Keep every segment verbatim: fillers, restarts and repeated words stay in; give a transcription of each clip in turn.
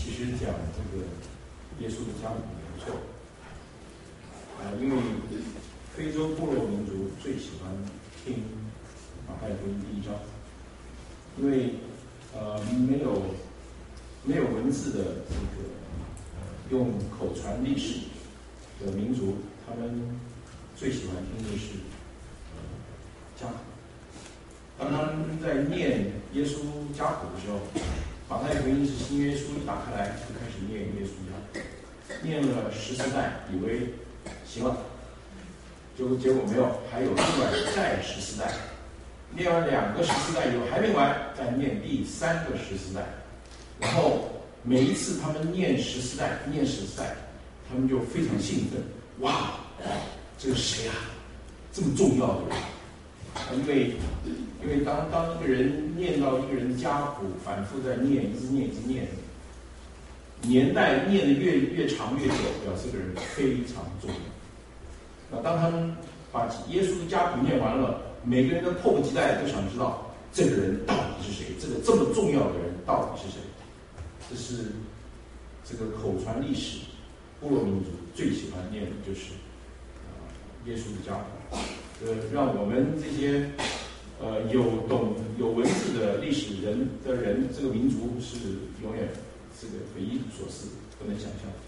其实讲这个耶稣的家谱没有错啊，因为非洲部落民族最喜欢听马太福音第一章，因为呃没有没有文字的这个呃用口传历史的民族，他们最喜欢听的是呃家谱。当他们在念耶稣家谱的时候，马太福音是新约书，一打开来就开始念耶稣家谱，念了十四代，以为行了，就结果没有，还有另外再十四代，念完两个十四代以后还没完，再念第三个十四代，然后每一次他们念十四代，念十四代，他们就非常兴奋，哇，这个谁啊，这么重要的人。因为，因为当当一个人念到一个人的家谱，反复在念，一直念，一直念，年代念得越越长越久，表示这个人非常重要。那当他们把耶稣的家谱念完了，每个人都迫不及待都想知道这个人到底是谁，这个这么重要的人到底是谁？这是这个口传历史，部落民族最喜欢念的就是啊、呃、耶稣的家谱。呃，让我们这些呃有懂有文字的历史人的人，这个民族是永远这个匪夷所思，不能想象。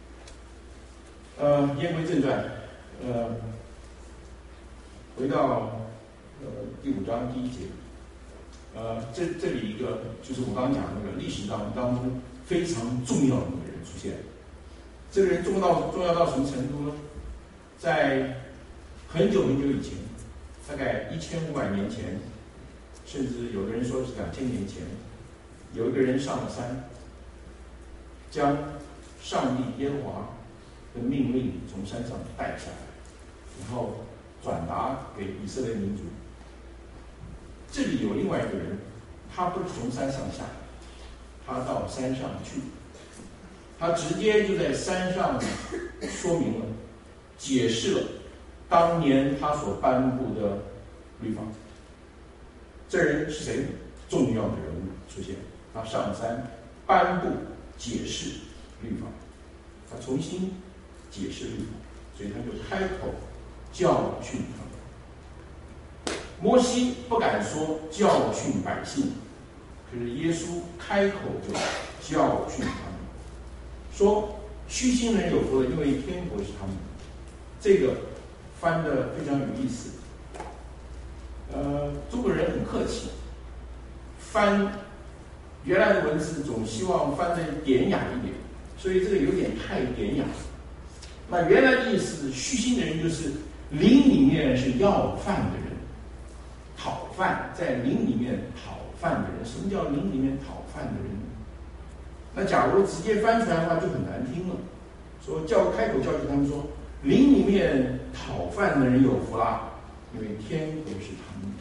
呃，言归正传，呃，回到呃第五章第一节，呃，这这里一个就是我刚刚讲那个历史当当中非常重要的一个人出现，这个人重要到重要到什么程度呢？在很久很久以前，大概一千五百年前，甚至有的人说是两千年前，有一个人上了山，将上帝耶和华的命令从山上带下来，然后转达给以色列民族。这里有另外一个人，他不是从山上下来，他到山上去，他直接就在山上说明了，解释了当年他所颁布的律法。这人是谁？重要的人物出现，他上山颁布解释律法，他重新解释律法，所以他就开口教训他们。摩西不敢说教训百姓，可是耶稣开口就教训他们，说虚心人有福了，因为天国是他们的。这个翻得非常有意思。呃，中国人很客气，翻原来的文字总希望翻得典雅一点，所以这个有点太典雅。那原来的意思，虚心的人就是灵里面是要饭的人，讨饭，在灵里面讨饭的人。什么叫灵里面讨饭的人？那假如直接翻出来的话就很难听了。说教开口教训他们说，灵里面讨饭的人有福啦，因为天国是他们的。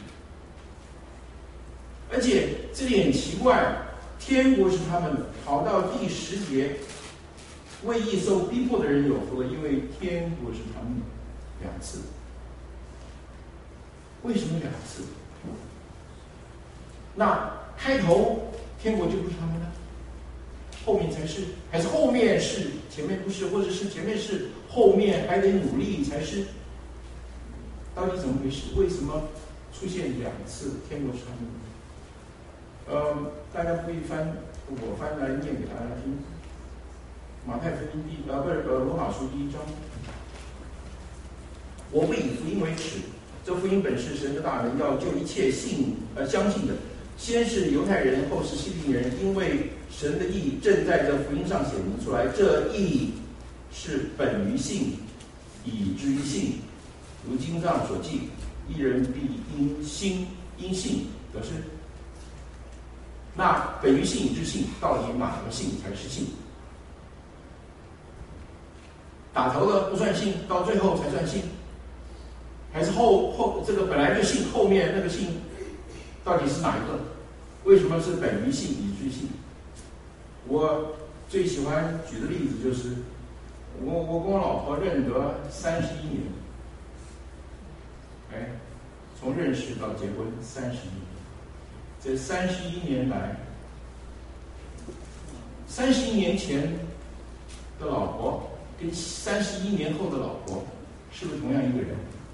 而且这里很奇怪，天国是他们的，跑到第十节，为义受逼迫的人有福了，因为天国是他们的。两次，为什么两次？那开头天国就不是他们的，后面才是，还是后面是前面不是，或者是前面是后面还得努力才是？到底怎么回事？为什么出现两次天国是他们的？呃，大家不一翻，我翻来念给大家听。马太福音第呃不是呃罗马书第一章，我不以福音为耻，这福音本是神的大能，要救一切信呃相信的，先是犹太人，后是希利尼人，因为神的义正在这福音上显明出来，这义是本于信，以至于信。如经上所记，一人必因心因信得生。那本于信以至信，到底哪个信才是信？打头的不算信，到最后才算信，还是后后这个本来就信，后面那个信到底是哪一个？为什么是本于信以至于信？我最喜欢举的例子就是，我我跟我老婆认得三十一年，哎，从认识到结婚三十一年，这三十一年来， 三十一年前的老婆跟三十一年后的老婆，是不是同样一个人？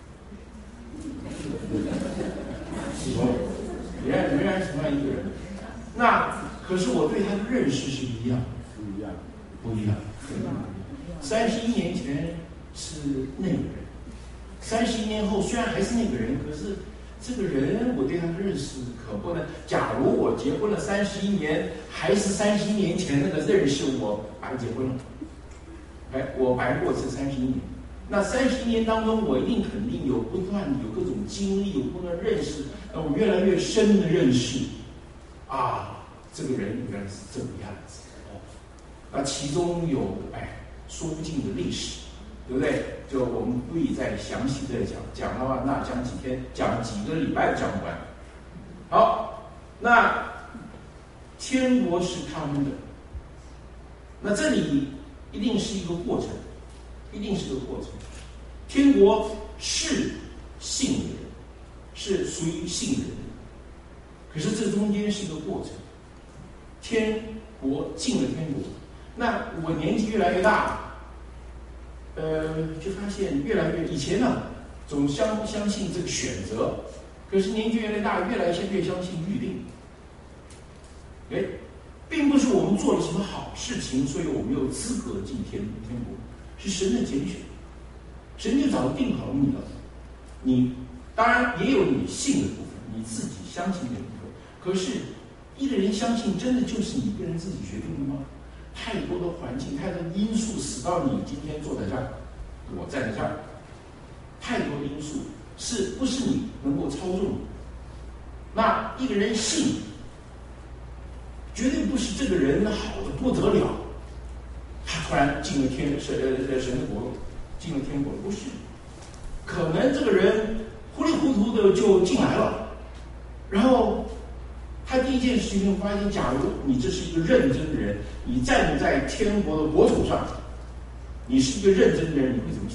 仍然仍然是同样一个人。那可是我对他的认识是一样的， 不一样， 不一样。三十一年前是那个人，三十一年后虽然还是那个人，可是这个人我对他的认识可不能。假如我结婚了三十一年，还是三十一年前那个认识，我白结婚了。哎，我白过这三十一年。那三十一年当中，我一定肯定有不断有各种经历，有不断认识，那我越来越深的认识，啊，这个人原来是这个样子哦。那其中有哎说不尽的历史，对不对？就我们不必再详细的讲，讲的话，那讲几天，讲几个礼拜讲不完。好，那天国是他们的，那这里一定是一个过程，一定是个过程。天国是信的人，是属于信的人，可是这中间是一个过程。天国进了天国，那我年纪越来越大，呃，就发现越来越以前呢，总相相信这个选择，可是年纪越来越大，越来越相信预定。哎，并不是我们做了什么好事情，所以我们有资格进天天国，是神的拣选，神就早定好你了。你当然也有你信的部分，你自己相信的部分。可是一个人相信，真的就是你一个人自己决定的吗？太多的环境，太多的因素，使到你今天坐在这儿，我站在这儿，太多的因素，是不是你能够操纵的？那一个人信，绝对不是这个人好的不得了，他突然进了天神呃神的国，进了天国，不是，可能这个人糊里糊涂的就进来了，然后他第一件事情发现，假如你这是一个认真的人，你站在天国的国土上，你是一个认真的人，你会怎么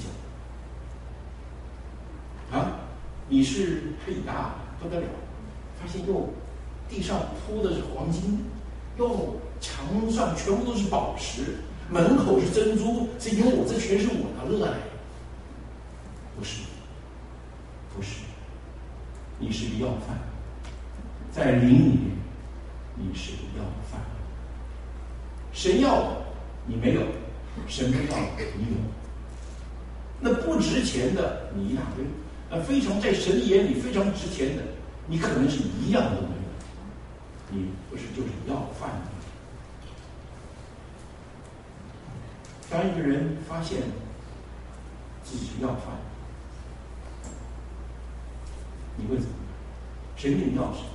想？啊，你是嘿呀不得了，发现哟，地上铺的是黄金。哟，墙上全部都是宝石，门口是珍珠，这有我，这全是我的乐来。不是，不是，你是个要饭，在灵里面，你是个要饭。神要的你没有，神不要的你有。那不值钱的你一大堆，那非常在神的眼里非常值钱的，你可能是一样都没有。你不是就是要饭的。当一个人发现自己是要饭，你会怎么办？神给你要什么？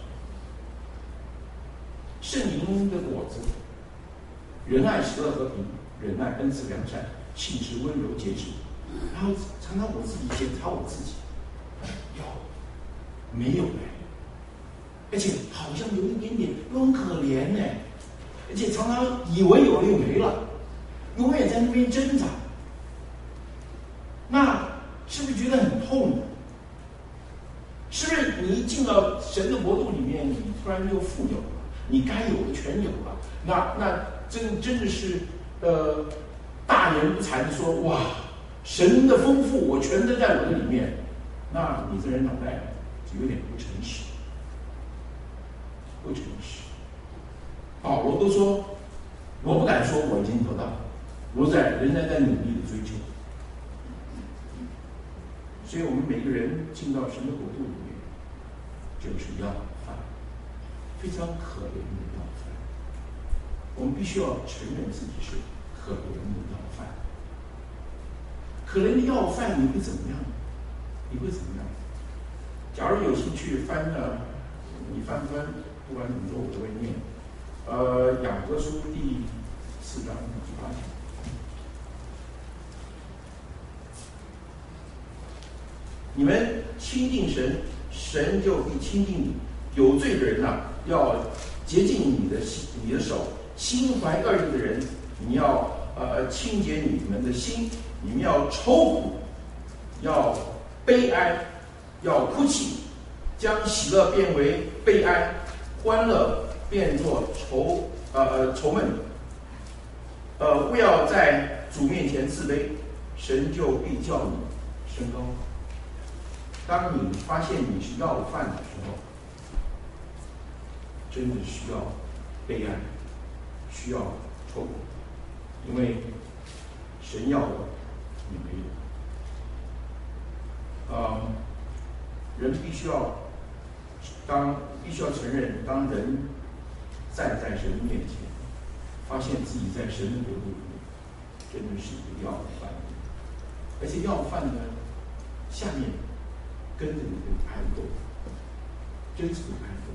圣灵的果子：仁爱、喜乐、和平、忍耐、恩慈、良善、信实、温柔、节制。然后常常我自己检查我自己，有没有呢？而且好像有一点点，又很可怜呢，而且常常以为有了又没了，永远在那边挣扎。那是不是觉得很痛呢？是不是你一进到神的国度里面，你突然又富有了，你该有的全有了？那那真真的是呃大言不惭的说，哇，神的丰富我全都在我的里面，那你这人脑袋就有点不诚实。不诚实。保罗都说，我不敢说我已经得到，我在仍然在努力的追求。所以我们每个人进到神的国度里面，就是要饭，非常可怜的要饭。我们必须要承认自己是可怜的要饭。可怜的要饭，你会怎么样？你会怎么样？假如有兴趣翻呢，你翻不翻？不管怎么说，我都会念。呃，雅各书第四章第八节。你们亲近神，神就必亲近你。有罪的人呐、啊，要洁净你的你的手；心怀恶意的人，你要呃清洁你们的心。你们要愁苦，要悲哀，要哭泣，将喜乐变为悲哀，欢乐变作愁呃愁闷。 呃，不要在主面前自卑，神就必叫你升高。当你发现你是要饭的时候，真的需要悲哀，需要愁苦，因为神要的你没有。啊、呃，人必须要当必须要承认，当人站在神的面前，发现自己在神的国度里面，真的是一个要饭的，而且要饭呢，下面跟着一个哀斗，真是个哀斗。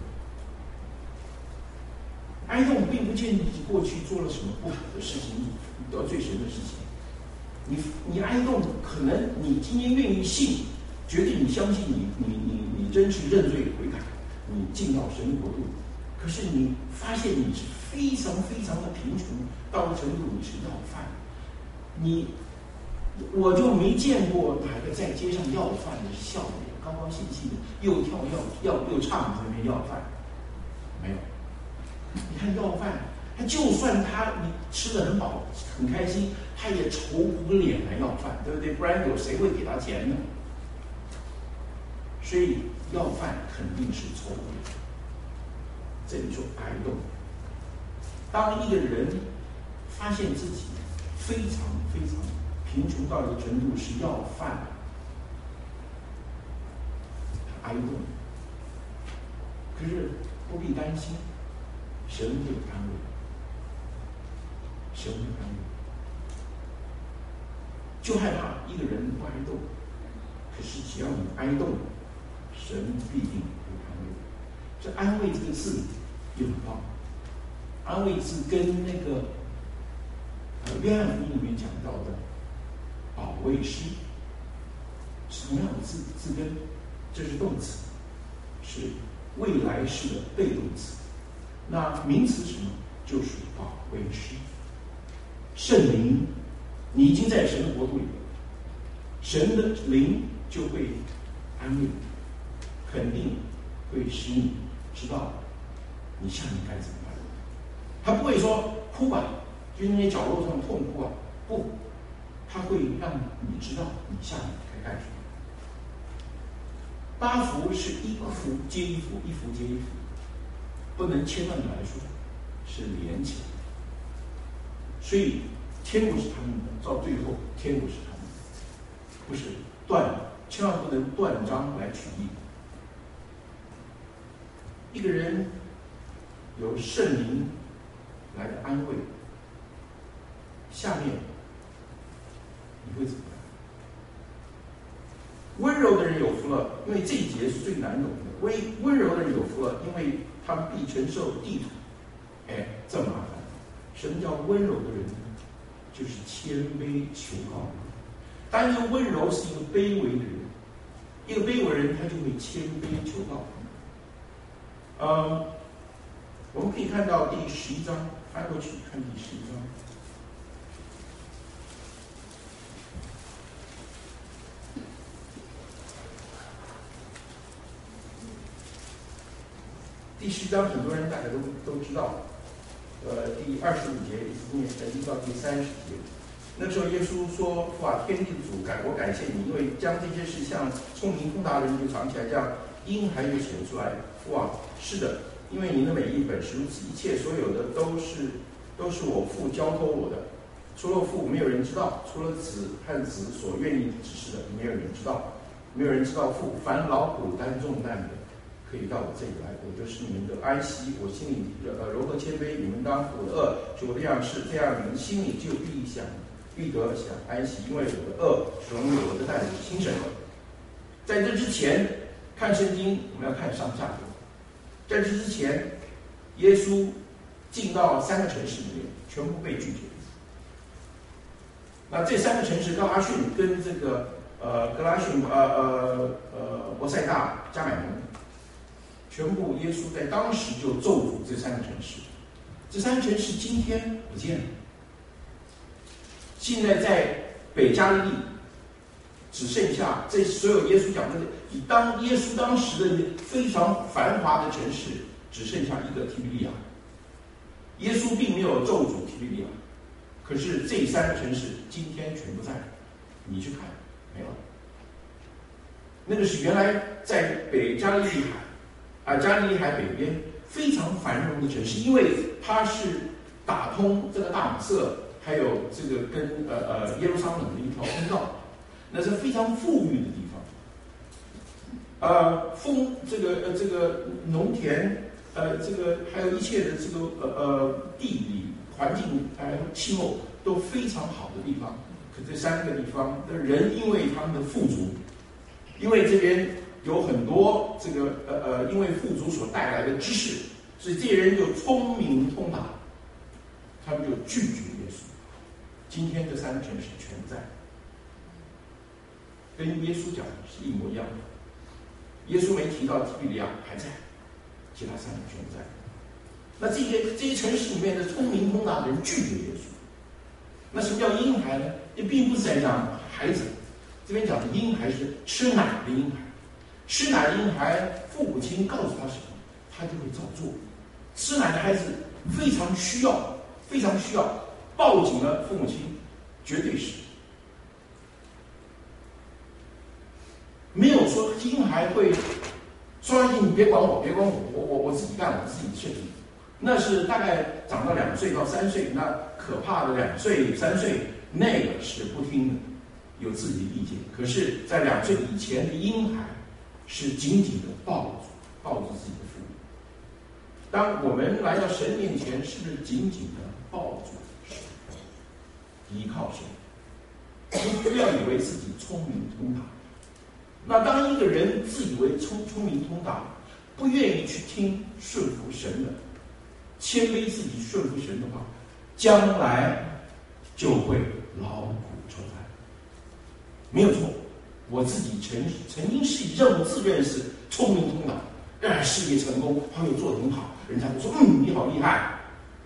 哀斗并不见你过去做了什么不好的事情，你得罪神的事情。你你哀斗，可能你今天愿意信，决定你相信你你你你真是认罪悔改，你进到神的国度。可是你发现你是非常非常的贫穷，到了程度你是要饭，你我就没见过哪个在街上要饭的笑脸，高高兴兴的，又跳要要又唱在那边要饭，没有。你看要饭，他就算他你吃得很饱很开心，他也愁苦脸来要饭，对不对？不然有谁会给他钱呢？所以要饭肯定是愁苦脸。这里说哀斗。当一个人发现自己非常非常贫穷到一个程度是要饭，他哀斗。可是不必担心，神会安慰，神会安慰。就害怕一个人不哀斗，可是只要你哀斗，神必定会安慰。这安慰这个字也很棒，安慰字跟那个呃约翰福音里面讲到的保惠师是同样的字字根，这是动词，是未来式的被动词。那名词是什么？就是保惠师。圣灵，你已经在神的国度里了，神的灵就会安慰，肯定会使你知道你下面该怎么办。他不会说哭吧，就那些角落上痛哭啊，不，他会让你知道你下面该干什么。八福是一福接一福，一福接一福，不能切断来说，是连起来。所以天国是他们的，到最后天国是他们的，不是断，千万不能断章来取义。一个人有圣灵来的安慰，下面你会怎么样？温柔的人有福了，因为这一节是最难懂的。温温柔的人有福了，因为他们必承受地土。哎，这麻烦。什么叫温柔的人呢？就是谦卑求告。当一个温柔是一个卑微的人，一个卑微的人他就会谦卑求告。嗯，我们可以看到第十一章，翻过去看第十一章。第十章很多人大概都都知道，呃，第二十五节一直念，一直到第三十节。那时候耶稣说：“父啊，天地的主，感我感谢你，因为将这些事向聪明通达的人就藏起来，这样婴孩就显出来。父啊，是的，因为您的美意本是如此，一切所有的都是都是我父交托我的。除了父，没有人知道；除了子和子所愿意指示的，没有人知道。没有人知道父。凡劳苦担重担的，可以到我这里来，我就是你们的安息。我心里呃柔和谦卑，你们当负我的恶，是我的样式，这样你们心里就必想必得享安息，因为我的恶是容易我的担子轻省了。”在这之前看圣经，我们要看上下文。在这之前，耶稣进到三个城市里面，全部被拒绝。那这三个城市，高拉逊跟这个呃格拉逊呃呃呃伯赛大、加买农，全部耶稣在当时就咒诅这三个城市。这三个城市今天不见了。现在在北加利利，只剩下这所有耶稣讲的，以当耶稣当时的非常繁华的城市，只剩下一个提比利亚。耶稣并没有咒诅提比利亚， 可是这三个城市今天全部在，你去看没了。那个是原来在北加利利海啊，加利利海北边非常繁荣的城市，因为它是打通这个大马色，还有这个跟呃呃耶路撒冷的一条通道，那是非常富裕的地方。呃，风这个呃这个农田，呃这个还有一切的这个呃呃地理环境，还有气候都非常好的地方。可这三个地方的人，因为他们的富足，因为这边有很多这个呃呃，因为富足所带来的知识，所以这些人就聪明通达，他们就拒绝耶稣。今天这三个城市全在，跟耶稣讲的是一模一样的。耶稣没提到提比利亚还在，其他三个全在。那这些这些城市里面的聪明通达的人拒绝耶稣。那什么叫婴孩呢？也并不是在讲孩子，这边讲的婴孩是吃奶的婴孩。吃奶的婴孩，父母亲告诉他什么，他就会照做。吃奶的孩子非常需要，非常需要，抱紧了父母亲，绝对是。没有说婴孩会说你别管我，别管我，我我我自己干我自己的事情。那是大概长到两岁到三岁，那可怕的两岁三岁，那个是不听的，有自己的意见。可是，在两岁以前的婴孩是紧紧的抱住抱住自己的父母。当我们来到神面前，是不是紧紧的抱住神，依靠神？不要以为自己聪明通达。那当一个人自以为聪聪明通达，不愿意去听顺服神的，谦卑自己顺服神的话，将来就会劳苦愁烦。没有错，我自己曾曾经是认自认是聪明通达，让事业成功，朋友做得很好，人家都说嗯你好厉害。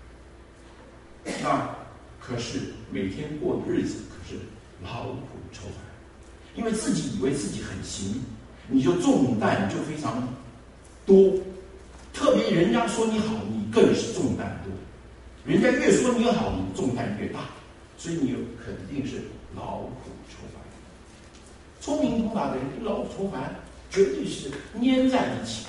那可是每天过的日子可是劳苦愁烦。因为自己以为自己很行，你就重担就非常多，特别人家说你好，你更是重担多。人家越说你好，你重担越大，所以你肯定是劳苦愁烦。聪明通达的人跟劳苦愁烦绝对是粘在一起。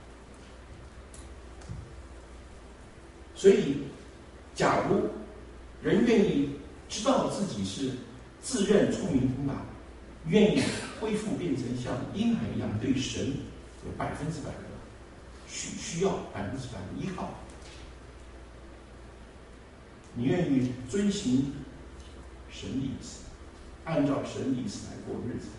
所以，假如人愿意知道自己是自认聪明通达，愿意恢复变成像婴孩一样对神有百分之百的需需要，百分之百的依靠。你愿意遵行神的意思，按照神的意思来过日子。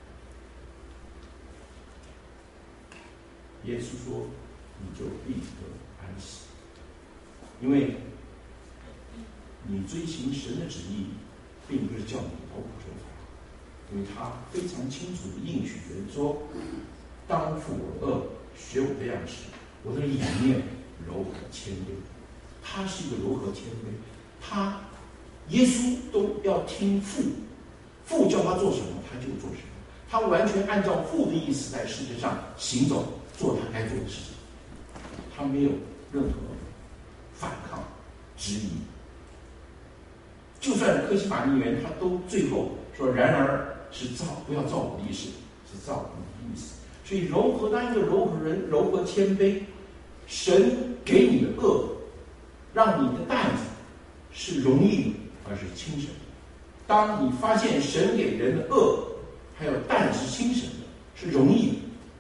耶稣说：“你就必得安息，因为你遵行神的旨意，并不是叫你劳苦愁烦。”因为他非常清楚的应许人说：“当负我恶，学我的样式，我的里面柔和谦卑。”他是一个柔和谦卑，他耶稣都要听父，父叫他做什么他就做什么，他完全按照父的意思在世界上行走，做他该做的事情，他没有任何反抗质疑。就算科西玛尼园，他都最后说：“然而。”是照不要照我的意思，是照你的意思。所以柔和，当一个柔和人，柔和谦卑，神给你的恶，让你的担子是容易而是轻省的。当你发现神给人的恶还有担是轻省的，是容易的，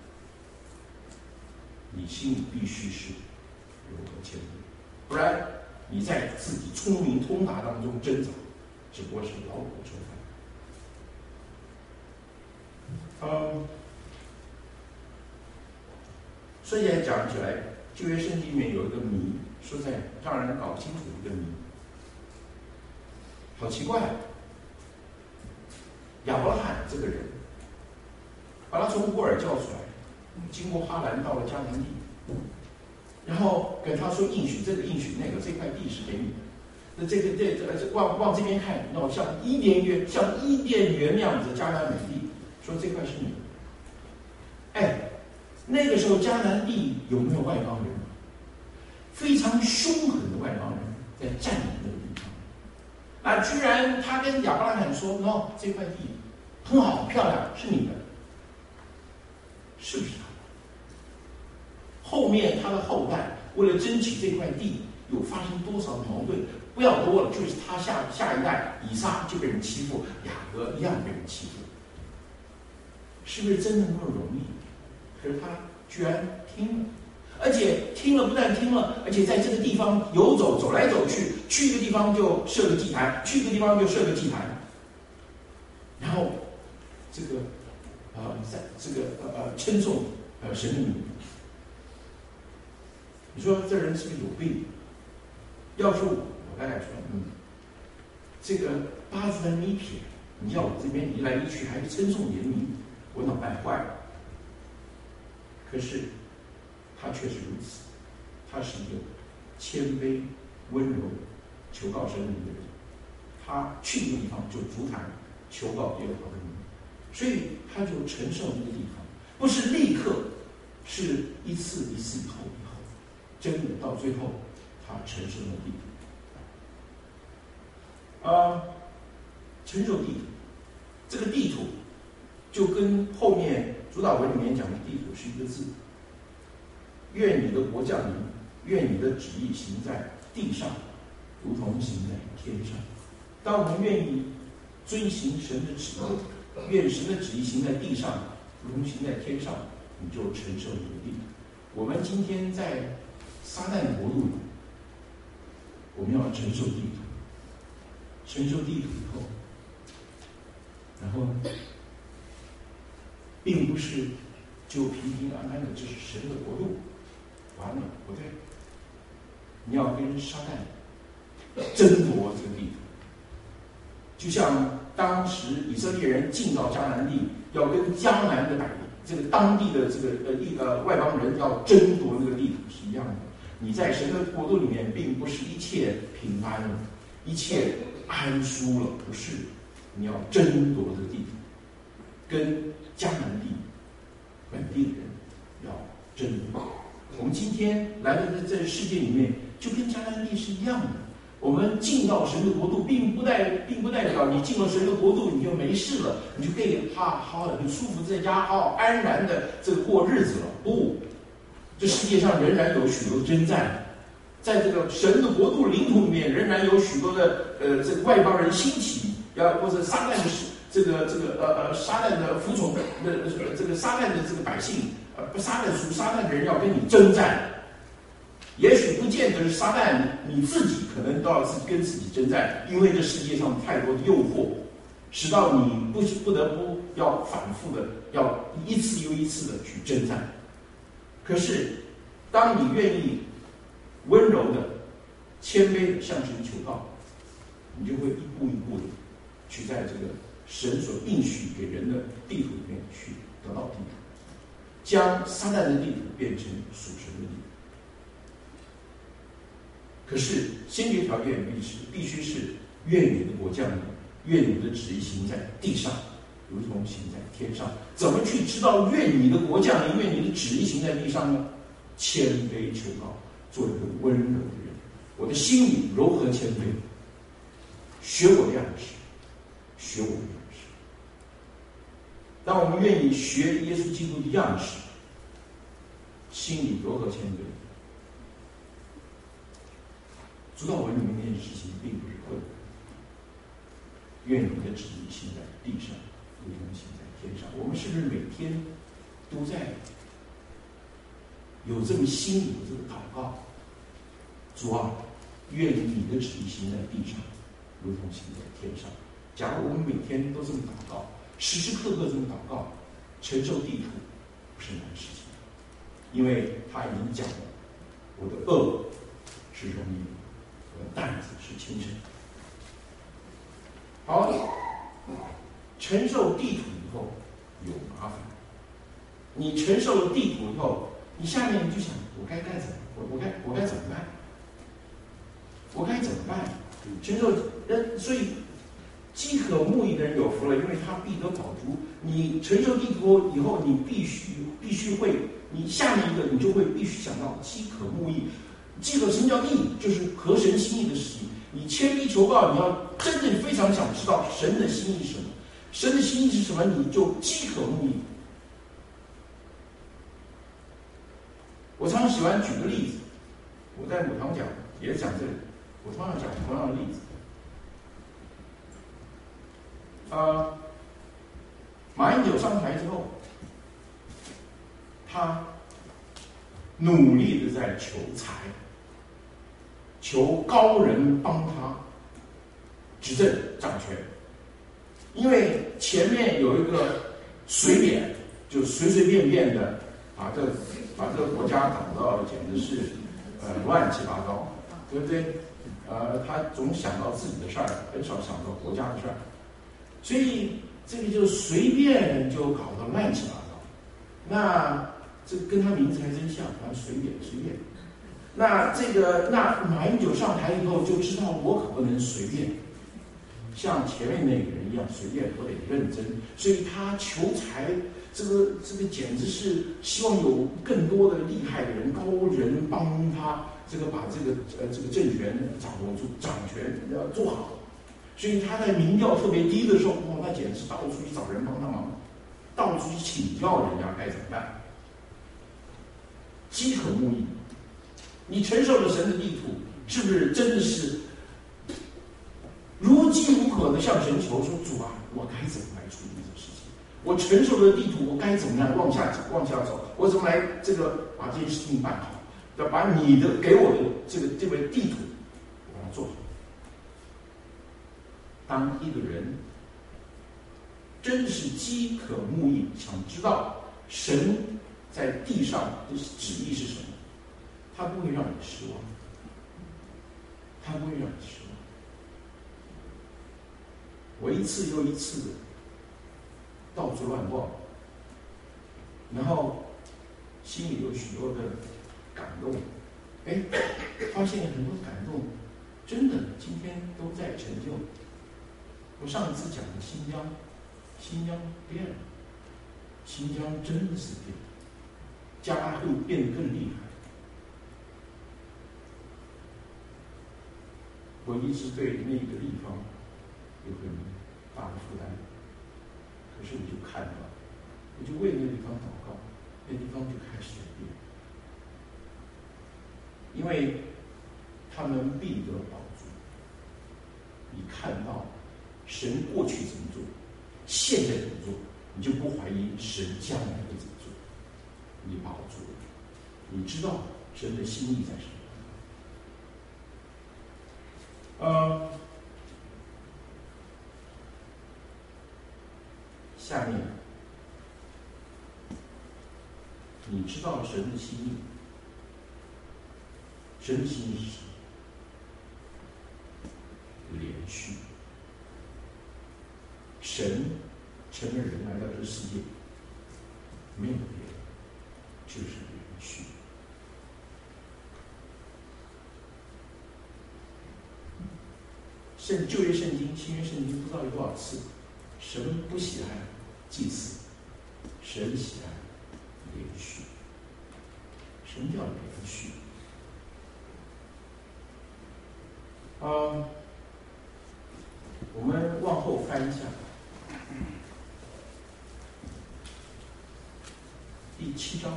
你心里必须是柔和谦卑，不然你在自己聪明通达当中挣扎，只不过是劳苦愁烦。嗯，所以讲起来，旧约圣经里面有一个谜，说在让人搞不清楚一个谜，好奇怪。亚伯拉罕这个人，把他从乌尔叫出来，经过哈兰到了迦南地，然后跟他说应许这个应许那个，这块地是给你的。那这个这这往往这边看，那像伊甸园，像伊甸园那样子迦南美地。说这块是你的，哎，那个时候迦南地有没有外邦人？非常凶狠的外邦人在占领那个地方。 啊，居然他跟亚伯拉罕说 ：“no， 这块地很好，漂亮，是你的，是不是他？”后面他的后代为了争取这块地，有发生多少的矛盾？不要多了，就是他下下一代以撒就被人欺负，雅各一样被人欺负，是不是真的那么容易？可是他居然听了。而且听了，不但听了，而且在这个地方游走，走来走去，去一个地方就设个祭坛，去一个地方就设个祭坛，然后这个啊，在、呃、这个呃呃称颂呃神的名。你说这人是不是有病？要是我，我大概说，嗯，这个八字分一撇，你要我这边移来移去，还是称颂你的名，我脑袋坏了。可是。他确实如此，他是一个谦卑、温柔、求告神明的人。他去一个地方就足坛求告耶和华的名，所以他就承受那个地方，不是立刻，是一次一次以后以后，真的到最后他承受了地图。啊，承受地图，这个地图就跟后面主导文里面讲的地图是一个字。愿你的国降临，愿你的旨意行在地上，如同行在天上。当我们愿意遵行神的旨意，愿神的旨意行在地上，如同行在天上，你就承受你的地。我们今天在撒旦国度里，我们要承受地图，承受地图以后，然后并不是就平平安安的，这是神的国度。完了，不对，你要跟撒旦争夺这个地图，就像当时以色列人进到迦南地，要跟迦南的百这个当地的这个呃一呃外邦人要争夺那个地图是一样的。你在神的国度里面，并不是一切平安了，一切安舒了，不是，你要争夺这个地图，跟迦南地本地的人要争夺。我们今天来到这这世界里面，就跟迦南地是一样的。我们进到神的国度，并不代并不代表你进了神的国度你就没事了，你就可以好好很舒服在家，好好安然的这个过日子了。不，这世界上仍然有许多征战，在这个神的国度领土里面，仍然有许多的呃这个外邦人兴起，要或者撒旦的这个这个呃呃撒旦的服从的这个撒旦的这个百姓。呃，撒旦属撒旦的人要跟你征战，也许不见得是撒旦，你自己可能都要自己跟自己征战，因为这世界上太多的诱惑，使到你不不得不要反复的，要一次又一次的去征战。可是，当你愿意温柔的、谦卑的向神求告，你就会一步一步的去在这个神所应许给人的地图里面去得到地图。将撒旦的地图变成属神的地图。可是先决条件必是必须是愿你的国降临，愿你的旨意行在地上，如同行在天上。怎么去知道愿你的国降临，愿你的旨意行在地上呢？谦卑求告，做一个温柔的人。我的心里柔和谦卑，学我的样式，学我的样式。当我们愿意学耶稣基督的样式，心里柔和谦卑，主导文里面这件事情并不是困难。愿你的旨意行在地上，如同行在天上。我们是不是每天都在有这么心里有这个祷告？主啊，愿你的旨意行在地上，如同行在天上。假如我们每天都这么祷告，时时刻刻这么祷告，承受地图不是难事情，因为他已经讲了，我的恶是容易的，我的担子是轻省。好，承受地图以后有麻烦。你承受了地图以后，你下面就想，我该该怎么，我我该我该怎么办？我该怎么办？承受人，所以饥渴慕义的人有福了，因为他必得饱足。你承受地图以后，你必须必须会，你下面一个你就会必须想到饥渴慕义。饥渴什么叫义？就是合神心意的事情。你谦卑求告，你要真正非常想知道神的心意是什么，神的心意是什么，你就饥渴慕义。我常常喜欢举个例子，我在母堂讲也讲这个，我常常讲同样的例子。呃，马英九上台之后，他努力的在求财，求高人帮他执政掌权，因为前面有一个随便，就随随便便的把这把这个国家搞到简直是呃乱七八糟，对不对？呃，他总想到自己的事儿，很少想到国家的事儿，所以这个就随便就搞得乱七八糟。那这跟他名字还真像，他随便随便。那这个那马英九上台以后就知道，我可不能随便像前面那个人一样随便，我得认真。所以他求财，这个这个简直是希望有更多的厉害的人、高人帮他，这个把这个呃这个政权掌握住、掌权要做好。所以他在民调特别低的时候，哇，那简直是到处去找人帮他忙，到处去请教人家该怎么办。饥渴慕义，你承受了神的地图，是不是真的是如饥如渴的向神求说：“主啊，我该怎么来处理这个事情？我承受了地图，我该怎么样往下走？往下走，我怎么来这个把这件事情办好？要把你的给我的这个这个地图，我把它做好。”当一个人真是饥渴慕义，想知道神在地上的旨意是什么，他不会让你失望，他不会让你失望。我一次又一次的到处乱逛，然后心里有许多的感动，哎，发现很多感动真的今天都在成就。我上一次讲的新疆，新疆变了，新疆真的是变了，将来会变得更厉害。我一直对那个地方有很大的负担，可是我就看到，我就为那个地方祷告，那地方就开始转变，因为他们必得保住。你看到神过去怎么做，现在怎么做，你就不怀疑神将来会怎么做，你保住了，你知道神的心意在什么。呃，下面你知道神的心意，神的心意是什么？连续。神成了人来到这个世界，没有别的，就是连续。圣旧约圣经、新约圣经不知道有多少次，神不喜爱祭祀，神喜爱连续。什么叫连续？啊，我们往后翻一下，第七章，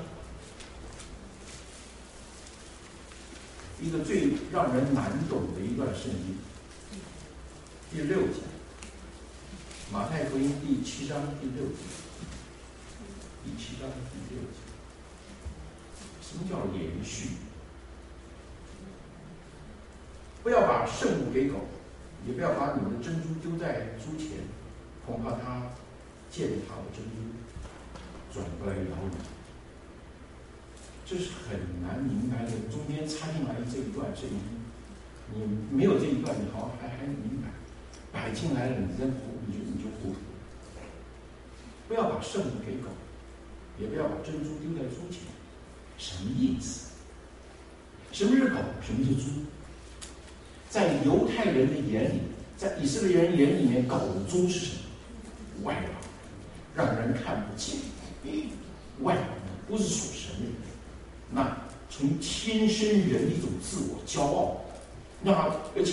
一个最让人难懂的一段圣经。第六节，马太福音第七章第六节，第七章第六节，什么叫连续？不要把圣物给狗，也不要把你们的珍珠丢在猪前，恐怕它践踏了珍珠，转过来咬你。这是很难明白的，中间插进来这一段圣经，你没有这一段，你好还还明白。摆进来了，你真糊，你就你就糊涂。不要把圣物给狗，也不要把珍珠丢在猪前。什么意思？什么是狗？什么是猪？在犹太人的眼里，在以色列人眼里面，狗猪是什么？外邦，让人看不见。外邦不是属神的人，那从天生人的一种自我骄傲，那而且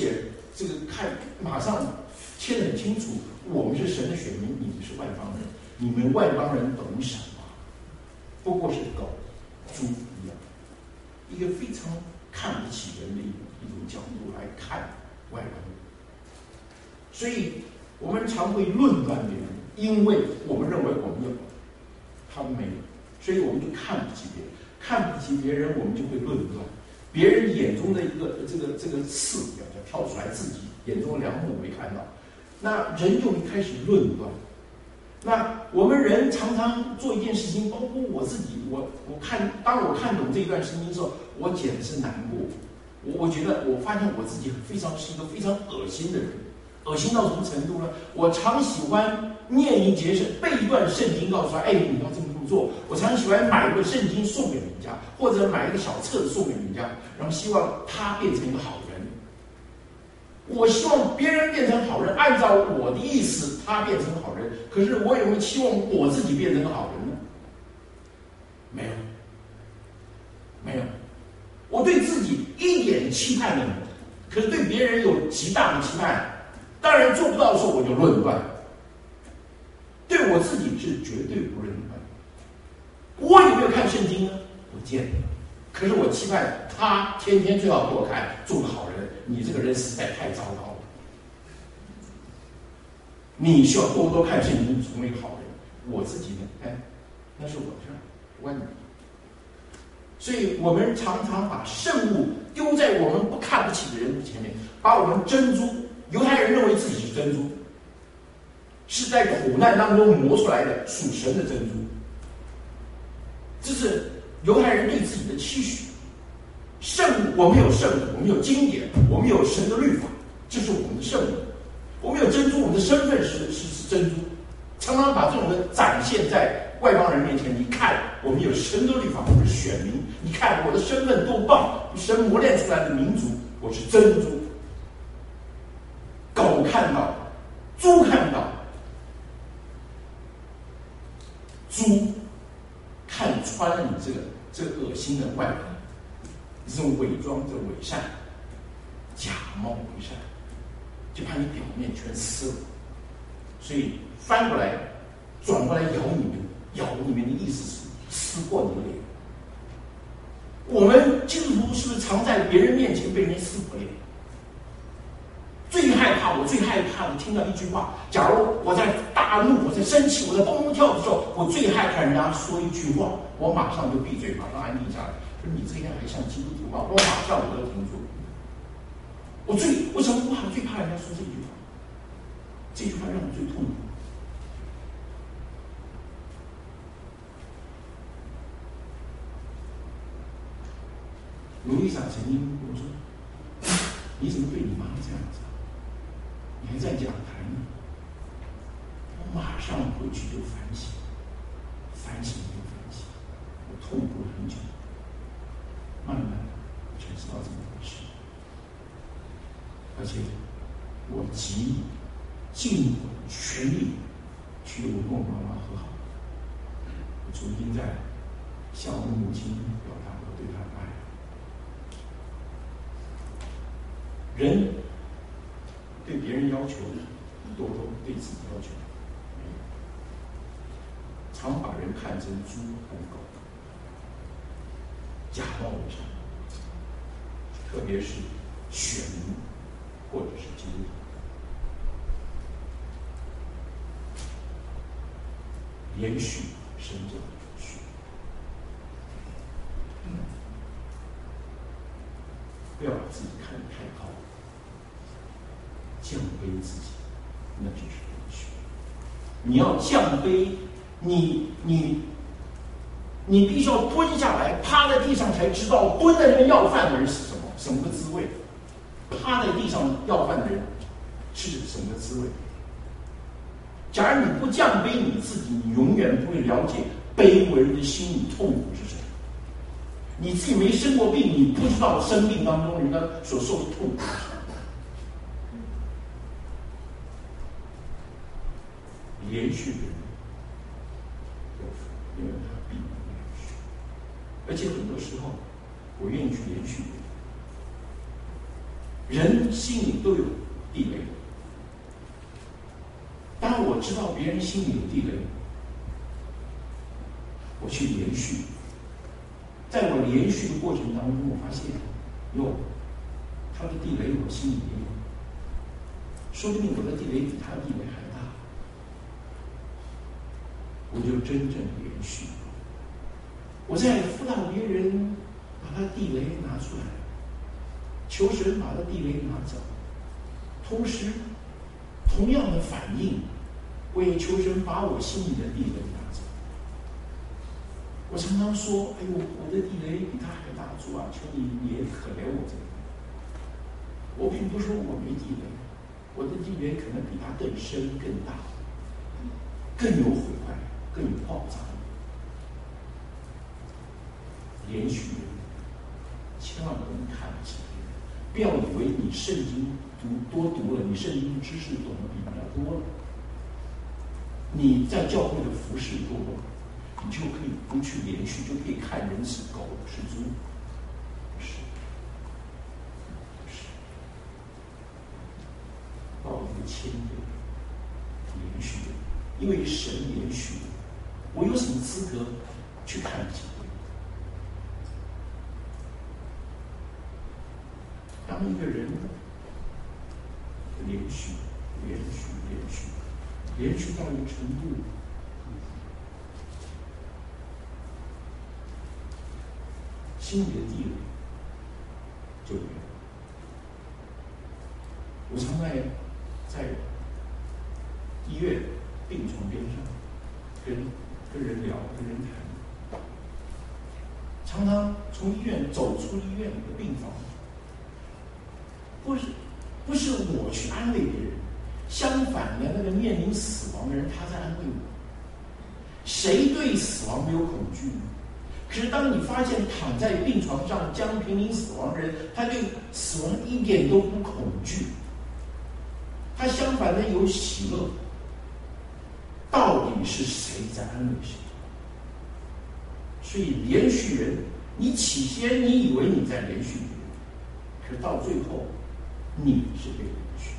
这个看马上切得很清楚，我们是神的选民，你们是外邦人，你们外邦人懂什么？不过是狗、猪一样，一个非常看不起人的一一种角度来看外邦人。所以我们常会论断别人，因为我们认为我们有，他们没有，所以我们就看不起别人，看不起别人，我们就会论断。别人眼中的一个这个这个刺要跳出来，自己眼中的梁木没看到，那人就会开始论断。那我们人常常做一件事情，包括我自己，我我看当我看懂这一段圣经的时候，我简直是难过。我我觉得我发现我自己非常是一个非常恶心的人，恶心到什么程度呢？我常喜欢念一节圣背一段圣经，告诉他，哎，你要这么这么做。我常喜欢买一个圣经送给人家，或者买一个小册子送给人家，然后希望他变成一个好人。我希望别人变成好人，按照我的意思，他变成好人。可是我有没有期望我自己变成个好人呢？没有，没有。我对自己一点期盼都没有，可是对别人有极大的期盼。当然做不到的时候，我就论断。对我自己是绝对不论断。我有没有看圣经呢？不见得。可是我期盼他天天最好给我看，做个好人。你这个人实在太糟糕了。你需要多多看圣经，成为好人。我自己呢，哎，那是我的事儿，不关你。所以我们常常把圣物丢在我们不看不起的人前面，把我们珍珠，犹太人认为自己是珍珠，是在苦难当中磨出来的属神的珍珠。这是犹太人对自己的期许。圣物，我们有圣物，我们有经典，我们有神的律法，这是我们的圣物。我们有珍珠，我们的身份是是是珍珠，常常把这种的展现在外邦人面前。你看，我们有神的律法，我们是选民。你看我的身份多棒，神磨练出来的民族，我是珍珠。狗看到，猪看到，猪看穿了你这个这个恶心的外表。这种伪装，这伪善，假冒伪善，就把你表面全撕了。所以翻过来，转过来咬你们，咬你们的意思是撕破你的脸。我们基督徒是不是常在别人面前被人撕破脸？最害怕，我最害怕的听到一句话：假如我在大怒、我在生气、我在蹦蹦跳的时候，我最害怕人家说一句话，我马上就闭嘴，马上安静下来。说你这个人还像基督徒吗？我马上我就停住。我最为什么不怕？最怕人家说这句话，这句话让我最痛苦。卢丽莎曾经跟我说：“你怎么对你妈这样子？你还在讲台呢？”我马上回去就反省，反省就反省，我痛苦了很久。慢慢我才知道怎么回事，而且我极尽我全力去跟我妈妈和好，我重新再向我母亲表达我对她的爱。人对别人要求多多，对自己要求没有，常把人看成猪和狗，假冒伪善，特别是选民或者是基督徒，连续生这样的续，不要把自己看得太高，降卑自己，那就是连续。你要降卑，你你。你必须要蹲下来，趴在地上才知道蹲在那边要饭的人是什么什么个滋味。趴在地上要饭的人是什么个滋味？假如你不降卑你自己，你永远不会了解卑微人的心理痛苦是什么。你自己没生过病，你不知道生病当中人家所受的痛苦是什么。连续的人有福，因为他必能连续。而且很多时候，我愿意去连续。人心里都有地雷。当我知道别人心里有地雷，我去连续，在我连续的过程当中，我发现，哟，他的地雷我心里也有，说不定我的地雷比他的地雷还大，我就真正连续。我在辅导别人，把他地雷拿出来，求神把他地雷拿走，同时同样的反应，我也求神把我心里的地雷拿走。我常常说：“哎呦，我的地雷比他还大，主啊，求你也可怜我这个。”我并不是说我没地雷，我的地雷可能比他更深、更大、更有毁坏、更有爆炸力。连续人，千万不能看不起别人，不要以为你圣经读多读了，你圣经知识懂得比人家多了，你在教会的服侍多了，你就可以不去连续，就可以看人是狗是猪，不是，不是，到一个谦卑连续的，因为神连续的，我有什么资格去看不起别人？当一个人连续、连续、连续、连续到一个程度，心里的地雷就没有。我常在在医院病床边上跟跟人聊、跟人谈，常常从医院走出医院的病房。不是，不是我去安慰别人，相反的，那个面临死亡的人，他在安慰我。谁对死亡没有恐惧呢？可是当你发现躺在病床上将濒临死亡的人，他对死亡一点都不恐惧，他相反的有喜乐。到底是谁在安慰谁？所以连续人，你起先你以为你在连续别人，可是到最后。你是被连续，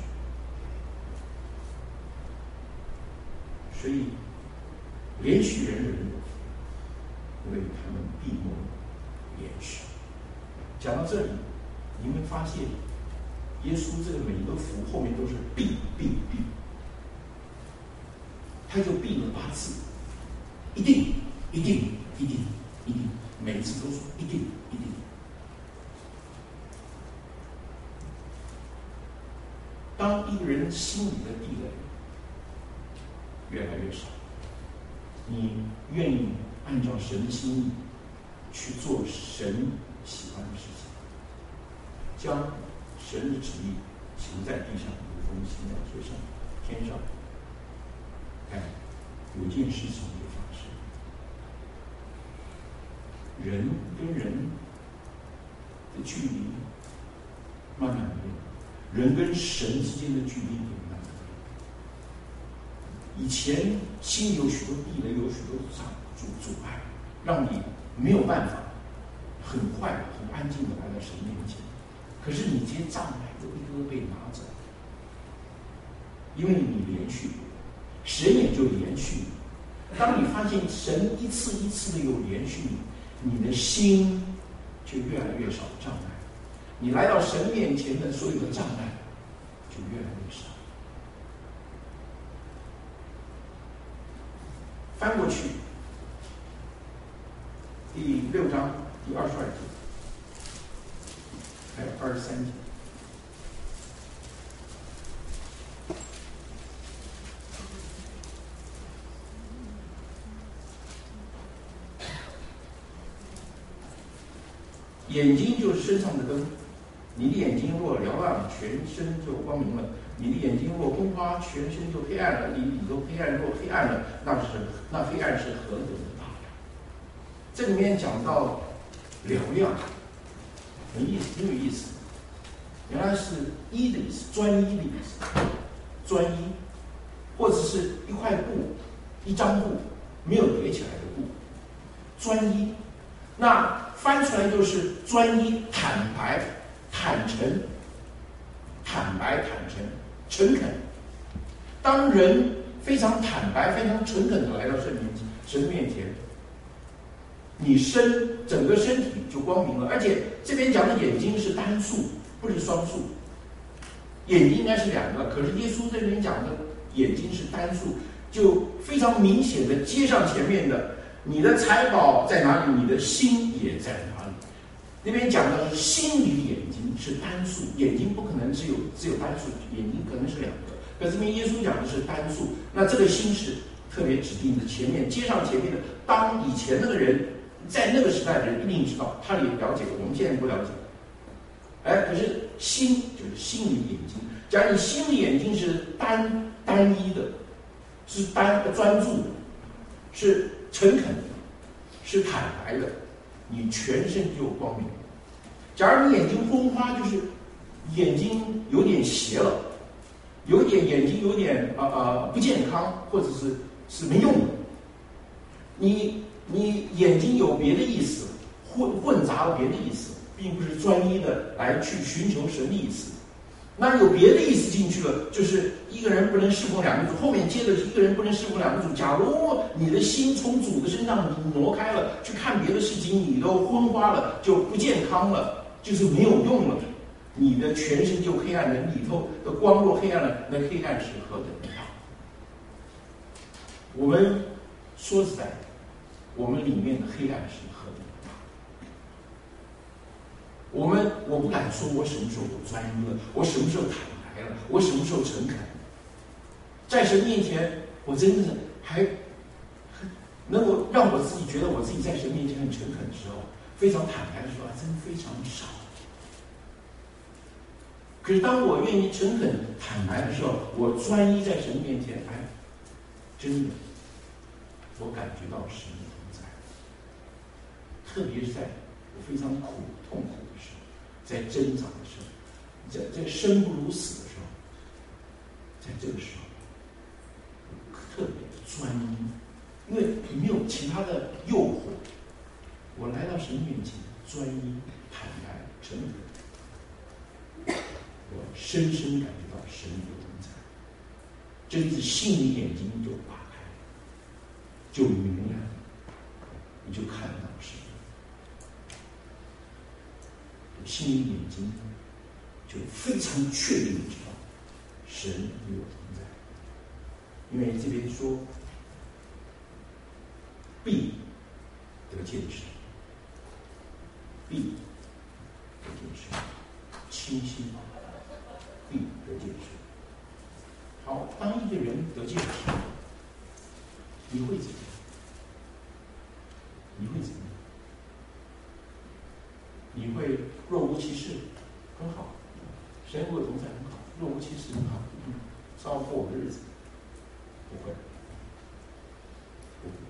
所以连续人的人，因为他们闭目连续。讲到这里，你们发现耶稣这个每一个符后面都是必必必，他就必了八次，一定一定一定一定，每一次都说一定一定。当一个人心里的地雷越来越少，你愿意按照神的心意去做神喜欢的事情，将神的旨意行在地上，如同行在天上。天上，哎，有件事情会发生，人跟人的距离慢慢没有。人跟神之间的距离也慢慢变。以前心里有许多地雷，有许多障阻阻碍，让你没有办法很快很安静的来到神面前。可是你这些障碍都一个个被拿走，因为你连续，神也就连续。当你发现神一次一次的有连续，你的心就越来越少障碍。你来到神面前的所有的障碍就越来越少。翻过去，第六章第二十二节，还有二十三节。眼睛就是身上的灯。你的眼睛若瞭望，全身就光明了；你的眼睛若昏花，全身就黑暗了。你里头黑暗若黑暗了，那是那黑暗是何等的大呀！这里面讲到嘹亮，很意思，很有意思。原来是一的意思，专一的意思，专一，或者是一块布、一张布没有叠起来的布，专一。那翻出来就是专一、坦白。坦诚，坦白、坦诚， 诚恳。当人非常坦白、非常诚恳的来到神面前，神面前，你身整个身体就光明了。而且这边讲的眼睛是单数，不是双数。眼睛应该是两个，可是耶稣这边讲的眼睛是单数，就非常明显的接上前面的，你的财宝在哪里，你的心也在哪里。那边讲的是心里眼睛是单数，眼睛不可能只有只有单数，眼睛可能是两个。可是这边耶稣讲的是单数，那这个心是特别指定的前面接上前面的。当以前那个人在那个时代的人一定知道，他也了解，我们现在不了解。哎，可是心就是心里眼睛。假如你心里眼睛是单单一的，是单专注的，是诚恳的，是坦白的，你全身就有光明。假如你眼睛昏花，就是眼睛有点斜了，有点眼睛有点啊啊、呃、不健康，或者是是没用的。你你眼睛有别的意思，混混杂了别的意思。并不是专一的来去寻求神的意思，那有别的意思进去了，就是一个人不能侍奉两个主，后面接着一个人不能侍奉两个主。假如你的心从主的身上挪开了，去看别的事情，你都昏花了，就不健康了，就是没有用了，你的全身就黑暗了，里头的光若黑暗了，那黑暗是何等的大。我们说实在，我们里面的黑暗是何等的大。我们我不敢说我什么时候我专一了，我什么时候坦白了，我什么时候诚恳，在神面前我真的还能够让我自己觉得我自己在神面前很诚恳的时候，非常坦白的时候，还真非常少。可是当我愿意诚恳坦白的时候，我专一在神面前，哎，真的我感觉到神的同在，特别是在我非常苦痛苦的时候，在挣扎的时候，在在生不如死的时候，在这个时候特别专一，因为没有其他的诱惑，我来到神面前专一坦白诚恳，我深深感觉到神的同在，真是心里眼睛就打开，就明亮，你就看到神。心里眼睛就非常确定的知道神与我同在，因为这边说必得见神，必得见神，清心必得见神。好，当一个人得见神，你会怎么样？你会怎么样？你会若无其事，很好，神与我同在很好，若无其事很好，嗯，照过我的日子，不会，不会。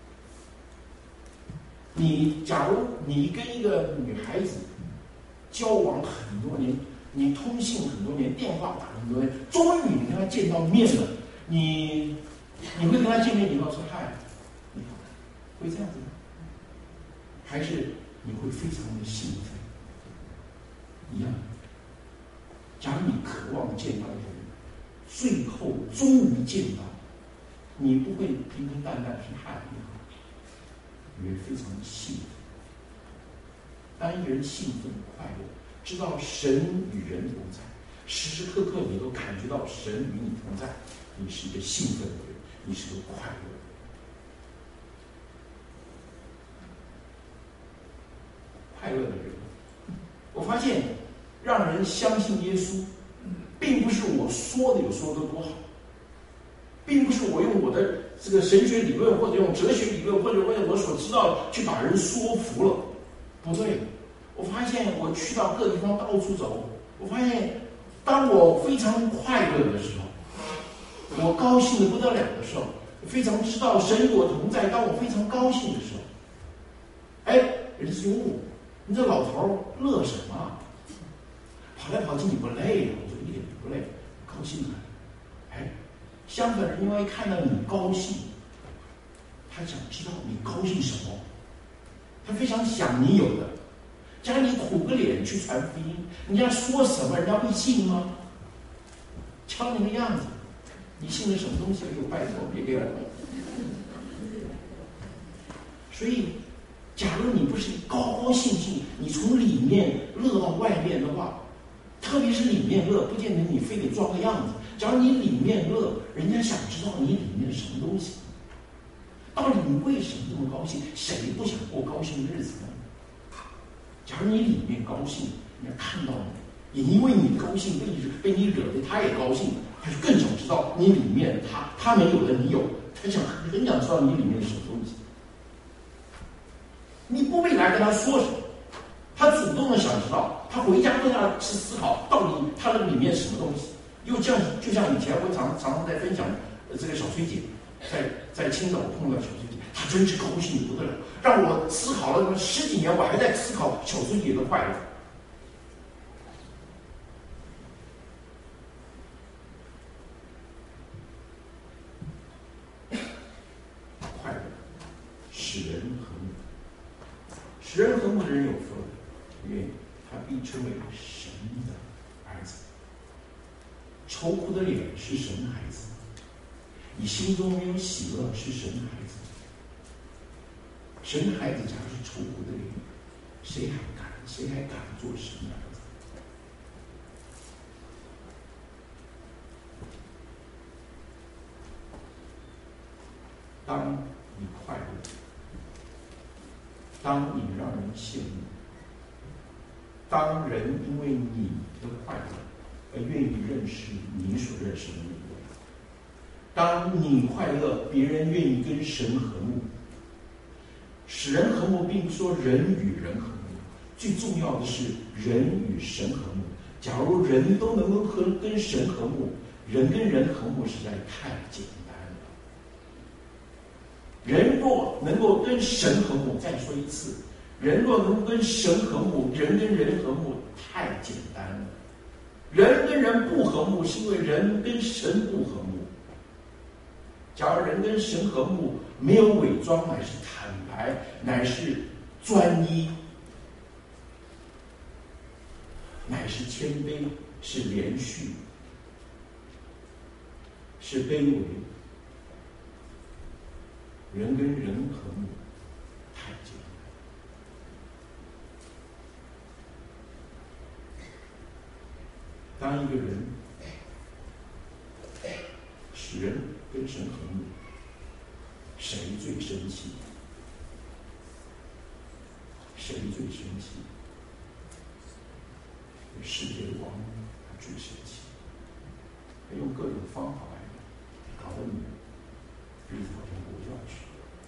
你假如你跟一个女孩子交往很多年，你通信很多年，电话打很多年，终于你跟她见到面了，你你会跟她见面以后说嗨，你好，会这样子吗？还是你会非常的兴奋？一样。假如你渴望见到一个人，最后终于见到，你不会平平淡淡是嗨你好，你会非常的兴奋。当一个人兴奋快乐，知道神与人同在，时时刻刻你都感觉到神与你同在，你是一个兴奋的人，你是个快乐的人。快乐的人，我发现让人相信耶稣，并不是我说的有说的多好，并不是我用我的这个神学理论或者用哲学理论或者为我所知道去把人说服了，不对。我发现我去到各地方到处走，我发现当我非常快乐的时候，我高兴的不得了的时候，非常知道神与我同在，当我非常高兴的时候，哎，人家说我。你这老头乐什么？跑来跑去你不累啊？我说一点都不累，高兴啊！哎，相反，人家一看到你高兴，他想知道你高兴什么，他非常想你有的。假如你苦个脸去传福音，人家说什么，人家会信吗？ 瞧你的样子，你信的什么东西？有拜托，别给我。所以，假如你不是高高兴兴，你从里面乐到外面的话，特别是里面乐，不见得你非得装个样子。假如你里面乐，人家想知道你里面是什么东西。到底你为什么这么高兴？谁不想过高兴的日子呢？假如你里面高兴，人家看到你，也因为你高兴被你被你惹的，他也高兴，他就更想知道你里面他他没有的你有，他想很想知道你里面是什么东西。你不必来跟他说什么，他主动的想知道，他回家都要去思考到底他的里面是什么东西。又这样，就像以前我常常常在分享这个小崔姐，在在青岛碰到小崔姐，她真是高兴的不得了，让我思考了十几年，我还在思考小崔姐的快乐。快乐使人和睦，使人和睦的人有福了，因为他必称为神的儿子。愁苦的脸是神的孩子，你心中没有喜乐是神的孩子。神的孩子假如是愁苦的脸，谁还敢谁还敢做神的儿子？当你快乐，当你让人羡慕，当人因为你的快乐而愿意认识你所认识的那一位，当你快乐，别人愿意跟神和睦。使人和睦，并不说人与人和睦，最重要的是人与神和睦。假如人都能够和跟神和睦，人跟人和睦实在太简单了。人若能够跟神和睦，再说一次，人若能跟神和睦，人跟人和睦太简单了。人跟人不和睦，是因为人跟神不和睦。假如人跟神和睦，没有伪装，乃是坦白，乃是专一，乃是谦卑，是连续，是卑微。人跟人和睦太简单。当一个人使人跟神和睦，谁最生气？谁最生气？世界的王他最生气，他用各种方法来搞得你日子好像过不下去。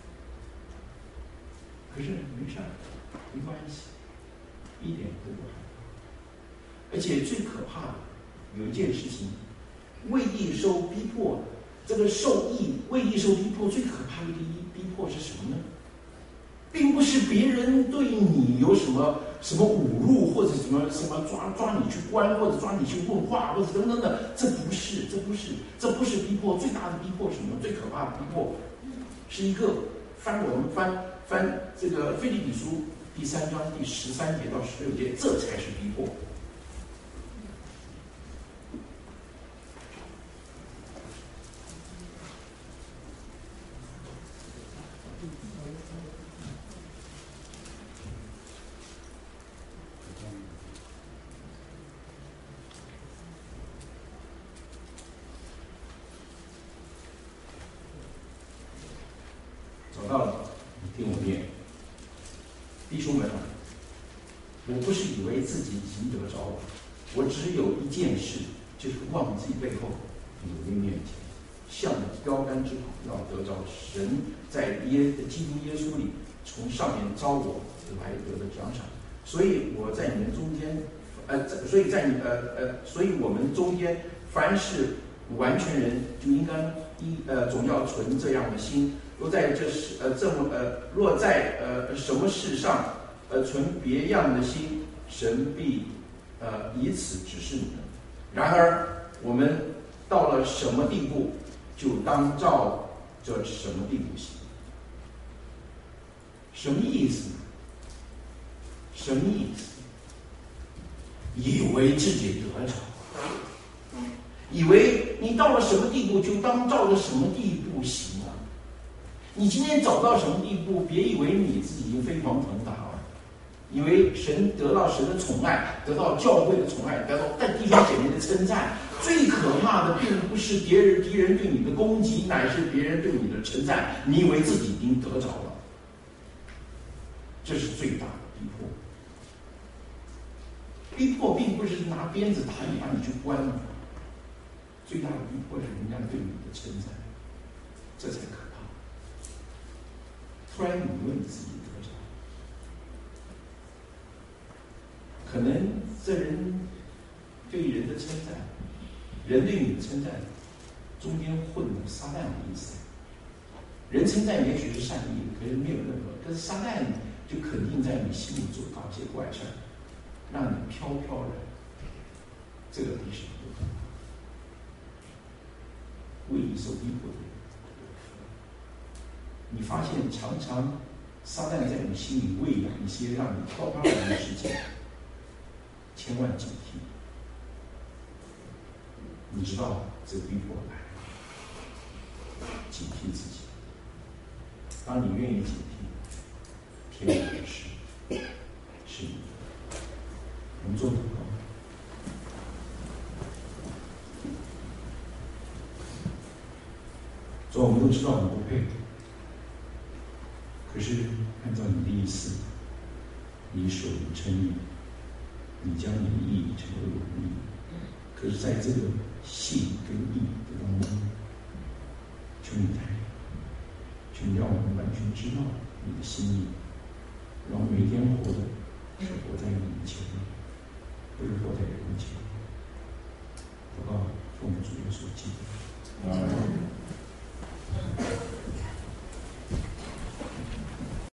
可是没事，没关系，一点都不害怕。而且最可怕的有一件事情，为义受逼迫。这个受益为义受逼迫，最可怕的一个逼迫是什么呢？并不是别人对你有什么什么侮辱，或者什么什么抓抓你去关，或者抓你去问话，或者等等的，这不是，这不是，这不是逼迫。最大的逼迫是什么？最可怕的逼迫是一个翻我们翻翻这个腓立比书第三章第十三节到十六节，这才是逼迫。找到了，听我念。弟兄们啊，我不是以为自己已经得着了，我只有一件事，就是忘记背后，努力面前，向着标杆之跑，要得着神在耶基督耶稣里从上面招我来得的奖赏。所以我在你们中间，呃，所以在你呃呃，所以我们中间，凡是完全人，就应该一呃，总要存这样的心。若在这事呃这么呃，若在呃什么事上呃存别样的心，神必呃以此指示你们。然而我们到了什么地步，就当照着什么地步行。什么意思呢？什么意思？以为自己得着， 以为你到了什么地步就当照着什么地步行啊！你今天走到什么地步，别以为你自己已经飞黄腾达了，以为神得到神的宠爱，得到教会的宠爱，得到但弟兄姐妹的称赞。最可怕的并不是敌人敌人对你的攻击，乃是别人对你的称赞。你以为自己已经得着了，这是最大的逼迫。逼迫并不是拿鞭子打你，把你去关了。最大的逼迫是人家对你的称赞，这才可怕。突然你以为你自己得着，可能这人对人的称赞，人对你的称赞，中间混了撒旦的意思。人称赞也许是善意的，可是没有任何，可是撒旦就肯定在你心里做搞些怪事，让你飘飘然。这个比什么都可怕。为你受逼迫的人，你发现常常撒旦在你心里喂养一些让你飘飘然的事情，千万警惕。你知道这个逼迫来了，警惕自己。当你愿意警惕，天国的事是你的。我们做祷告。主，我们都知道我们不配，可是按照你的意思，你使我们称义，你将你的义成为我们的义。可是在这个信跟义的当中，求你带领，求你让我们完全知道你的心意，让我们每一天活的是活在你面前，不是活在人前。祷告，奉主耶稣基督。